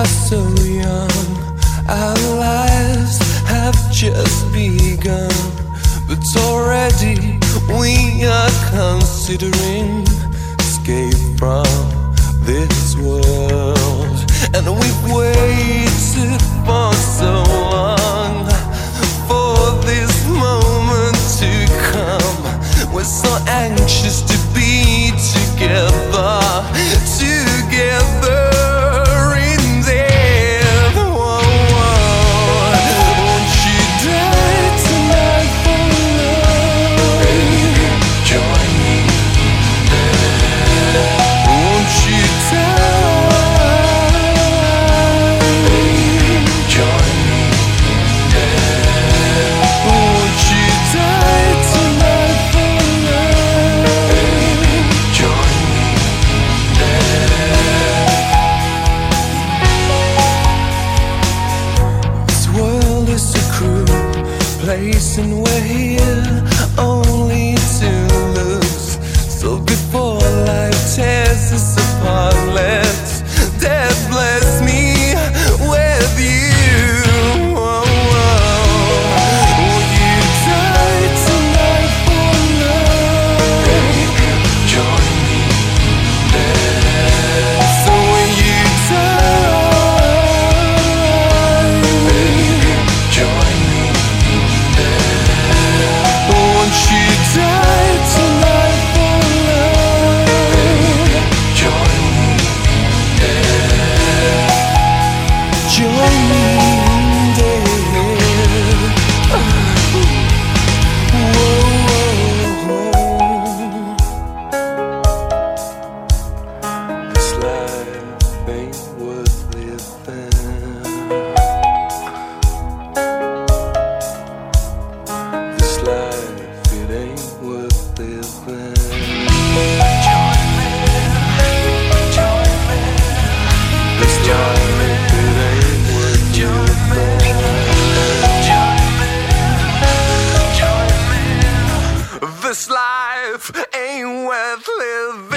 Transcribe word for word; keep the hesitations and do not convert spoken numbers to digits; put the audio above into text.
so young, our lives have just begun, but already we are considering escape from this world. And we've waited for so long for this moment to come. We're so anxious to be together, together. Place and we're here only to lose. So before life tears us apart, let's death bless me with you. Oh, oh. Will you die tonight for love? Join me there. So will you die? Join me. Won't you die tonight for love? Join me there. Join me there. Whoa. This life ain't worth living. This life, it ain't worth living. Join me, join me. This life, it ain't worth living. Join me, join me. This life ain't worth living.